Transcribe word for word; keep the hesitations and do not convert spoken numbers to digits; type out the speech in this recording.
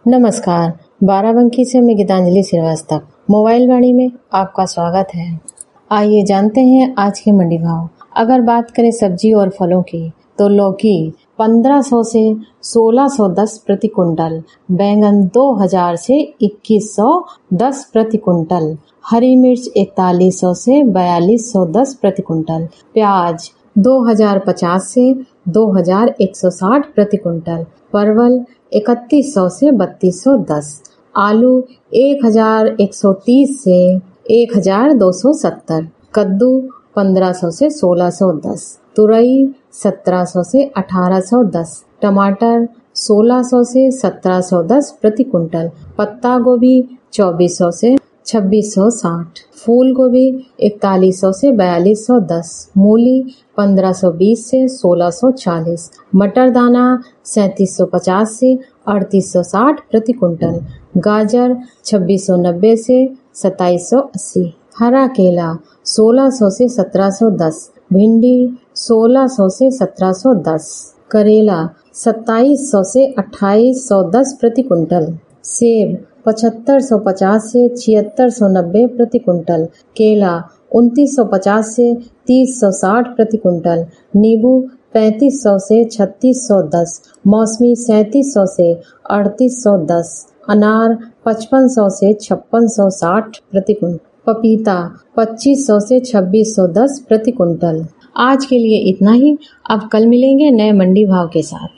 नमस्कार, बाराबंकी से मैं गीतांजलि श्रीवास्तव मोबाइल वाणी में आपका स्वागत है। आइए जानते हैं आज के मंडी भाव। अगर बात करें सब्जी और फलों की तो लौकी पंद्रह सौ से सोलह सौ दस प्रति कुंटल, बैंगन दो हज़ार से इक्कीस सौ दस प्रति कुंटल, हरी मिर्च इकतालीस सौ से बयालीस सौ दस प्रति कुंटल, प्याज दो हज़ार पचास से दो हज़ार एक सौ साठ प्रति कुंटल, परवल इकतीस सौ से बत्तीस सौ दस, आलू एक हज़ार एक सौ तीस से एक हज़ार दो सौ सत्तर, कद्दू पंद्रह सौ से सोलह सौ दस, तुरई सत्रह सौ से अठारह सौ दस, टमाटर सोलह सौ से सत्रह सौ दस प्रति कुंटल, पत्ता गोभी चौबीस सौ से छब्बीस सौ साठ, फूल गोभी इकतालीस सौ से बयालीस सौ दस, मूली पंद्रह सौ बीस से सोलह सौ चालीस, मटर दाना सैंतीस सौ पचास से अड़तीस सौ साठ प्रति कुंटल, गाजर छब्बीस सौ नब्बे से सत्ताईस सौ अस्सी, हरा केला सोलह सौ से सत्रह सौ दस, भिंडी सोलह सौ से सत्रह सौ दस, करेला सत्ताईस सौ से अट्ठाईस सौ दस प्रति कुंटल, सेब पचहत्तर सौ पचास से छिहत्तर सौ नब्बे प्रति कुंटल, केला उनतीस सौ पचास से तीस सौ साठ प्रति कुंटल, नींबू पैंतीस सौ से छत्तीस सौ दस, मौसमी सैंतीस सौ से अड़तीस सौ दस, अनार पचपन सौ से छप्पन सौ साठ प्रति कुंटल, पपीता पच्चीस सौ से छब्बीस सौ दस प्रति कुंटल। आज के लिए इतना ही। अब कल मिलेंगे नए मंडी भाव के साथ।